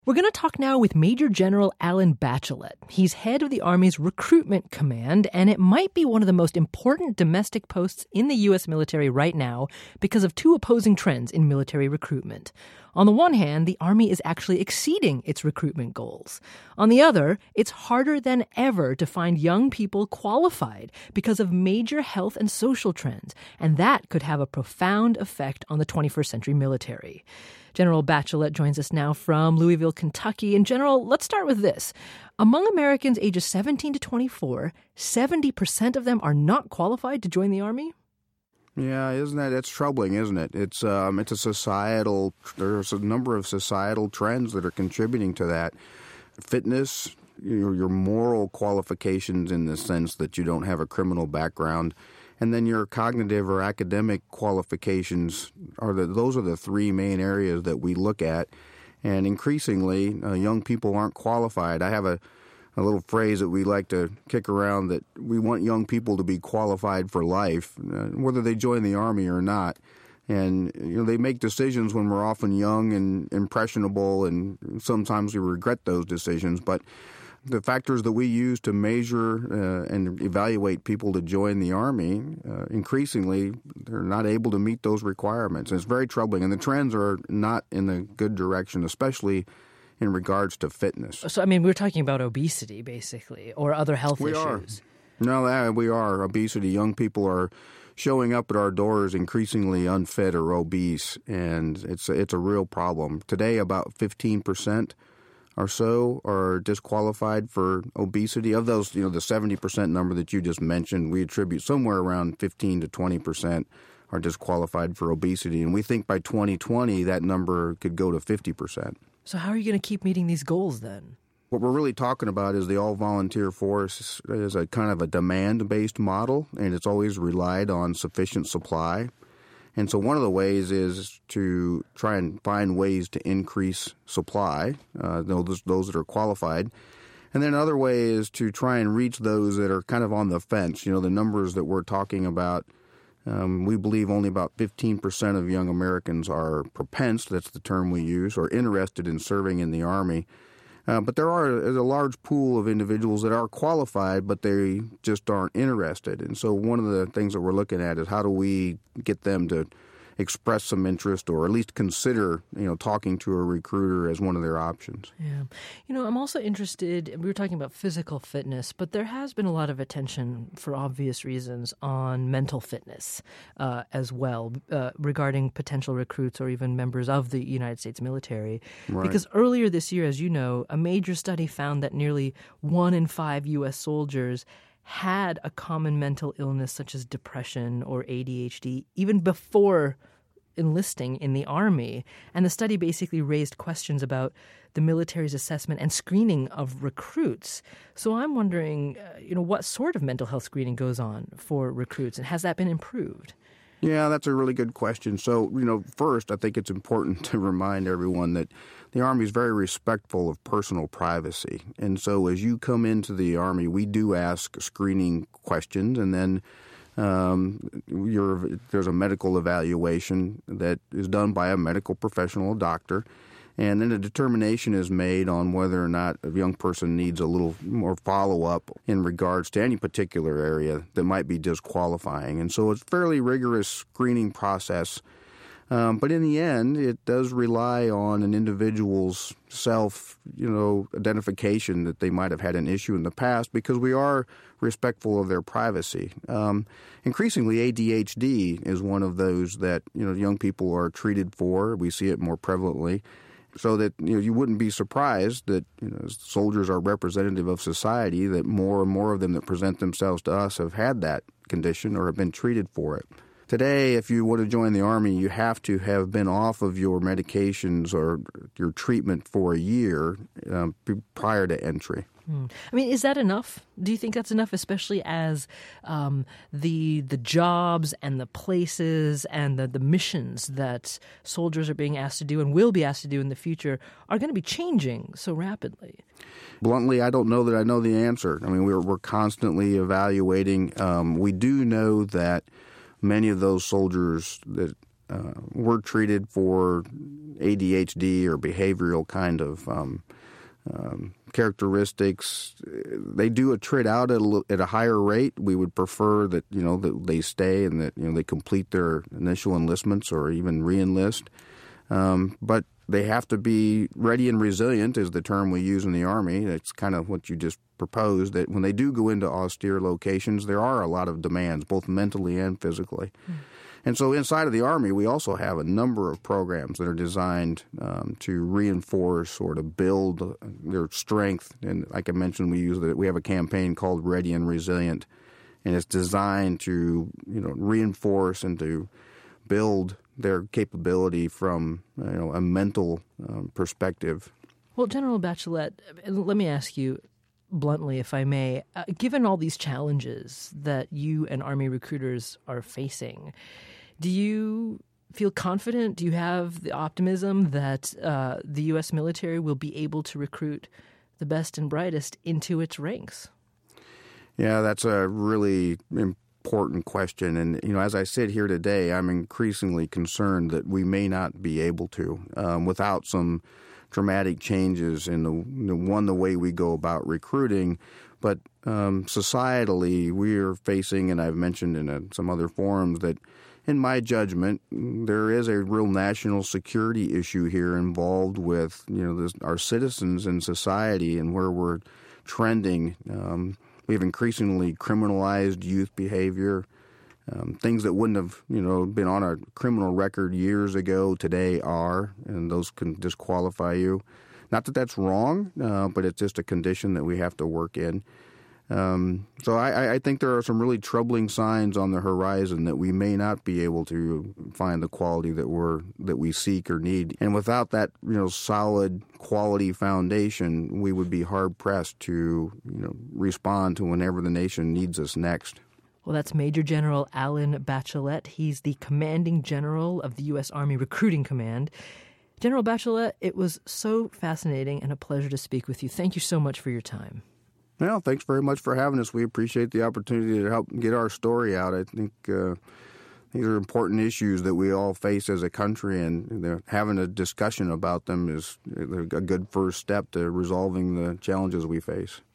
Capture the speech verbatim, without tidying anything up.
We're going to talk now with Major General Alan Bachelet. He's head of the Army's Recruitment Command, and it might be one of the most important domestic posts in the U S military right now because of two opposing trends in military recruitment. On the one hand, the Army is actually exceeding its recruitment goals. On the other, it's harder than ever to find young people qualified because of major health and social trends, and that could have a profound effect on the twenty-first century military. General Bachelet joins us now from Louisville, Kentucky. And General, let's start with this. Among Americans ages seventeen to twenty-four, seventy percent of them are not qualified to join the Army? Yeah, isn't that, that's troubling, isn't it? It's um, it's a societal, there's a number of societal trends that are contributing to that. Fitness, your, your moral qualifications in the sense that you don't have a criminal background, and then your cognitive or academic qualifications are the, those are the three main areas that we look at. And increasingly, uh, young people aren't qualified. I have a, a little phrase that we like to kick around that we want young people to be qualified for life, uh, whether they join the Army or not. And you know, they make decisions when we're often young and impressionable, and sometimes we regret those decisions. But the factors that we use to measure uh, and evaluate people to join the Army, uh, increasingly, they're not able to meet those requirements. And it's very troubling. And the trends are not in the good direction, especially in regards to fitness. So, I mean, we're talking about obesity, basically, or other health we issues. Are. No, uh, we are. Obesity. Young people are showing up at our doors increasingly unfit or obese, and it's a, it's a real problem. Today, about fifteen percent or so are disqualified for obesity. Of those, you know, the seventy percent number that you just mentioned, we attribute somewhere around fifteen to twenty percent are disqualified for obesity. And we think by twenty twenty, that number could go to fifty percent. So how are you going to keep meeting these goals then? What we're really talking about is the all-volunteer force is a kind of a demand-based model, and it's always relied on sufficient supply. And so one of the ways is to try and find ways to increase supply, uh, those, those that are qualified. And then another way is to try and reach those that are kind of on the fence. You know, the numbers that we're talking about, um, we believe only about fifteen percent of young Americans are propense, that's the term we use, or interested in serving in the Army. Uh, but there are a large pool of individuals that are qualified, but they just aren't interested. And so one of the things that we're looking at is how do we get them to express some interest or at least consider, you know, talking to a recruiter as one of their options. Yeah. You know, I'm also interested, we were talking about physical fitness, but there has been a lot of attention for obvious reasons on mental fitness uh, as well uh, regarding potential recruits or even members of the United States military. Right. Because earlier this year, as you know, a major study found that nearly one in five U S soldiers had a common mental illness such as depression or A D H D even before enlisting in the Army. And the study basically raised questions about the military's assessment and screening of recruits. So I'm wondering, uh, you know, what sort of mental health screening goes on for recruits, and has that been improved? Yeah, that's a really good question. So, you know, first, I think it's important to remind everyone that the Army is very respectful of personal privacy. And so as you come into the Army, we do ask screening questions, and then um, you're, there's a medical evaluation that is done by a medical professional, a doctor, and then a determination is made on whether or not a young person needs a little more follow-up in regards to any particular area that might be disqualifying. And so it's a fairly rigorous screening process. Um, but in the end, it does rely on an individual's self, you know, identification that they might have had an issue in the past, because we are respectful of their privacy. Um, increasingly, A D H D is one of those that, you know, young people are treated for. We see it more prevalently. So that, you know, you wouldn't be surprised that, you know, soldiers are representative of society, that more and more of them that present themselves to us have had that condition or have been treated for it. Today, if you want to join the Army, you have to have been off of your medications or your treatment for a year um, prior to entry. Hmm. I mean, is that enough? Do you think that's enough, especially as um, the the jobs and the places and the, the missions that soldiers are being asked to do and will be asked to do in the future are going to be changing so rapidly? Bluntly, I don't know that I know the answer. I mean, we're, we're constantly evaluating. Um, we do know that many of those soldiers that uh, we're treated for A D H D or behavioral kind of um, um, characteristics. They do attrit out at a, at a higher rate. We would prefer that, you know, that they stay and that, you know, they complete their initial enlistments or even re-enlist. Um, but they have to be ready and resilient is the term we use in the Army. That's kind of what you just proposed, that when they do go into austere locations, there are a lot of demands, both mentally and physically. Mm. And so inside of the Army, we also have a number of programs that are designed um, to reinforce or to build their strength. And like I mentioned, we use the, we have a campaign called Ready and Resilient, and it's designed to, you know, reinforce and to build their capability from, you know, a mental um, perspective. Well, General Bachelet, let me ask you bluntly, if I may, uh, given all these challenges that you and Army recruiters are facing, do you feel confident? Do you have the optimism that uh, the U S military will be able to recruit the best and brightest into its ranks? Yeah, that's a really important question. And, you know, as I sit here today, I'm increasingly concerned that we may not be able to um, without some dramatic changes in the, you know, one, the way we go about recruiting, but um, societally we are facing, and I've mentioned in a, some other forums, that in my judgment, there is a real national security issue here involved with, you know, this, our citizens and society and where we're trending. Um, we have increasingly criminalized youth behavior. Um, things that wouldn't have, you know, been on a criminal record years ago today are, and those can disqualify you. Not that that's wrong, uh, but it's just a condition that we have to work in. Um, so I, I think there are some really troubling signs on the horizon that we may not be able to find the quality that we're that we seek or need. And without that, you know, solid quality foundation, we would be hard pressed to, you know, respond to whenever the nation needs us next. Well, that's Major General Alan Bachelet. He's the commanding general of the U S. Army Recruiting Command. General Bachelet, it was so fascinating and a pleasure to speak with you. Thank you so much for your time. Well, thanks very much for having us. We appreciate the opportunity to help get our story out. I think uh, these are important issues that we all face as a country, and having a discussion about them is a good first step to resolving the challenges we face.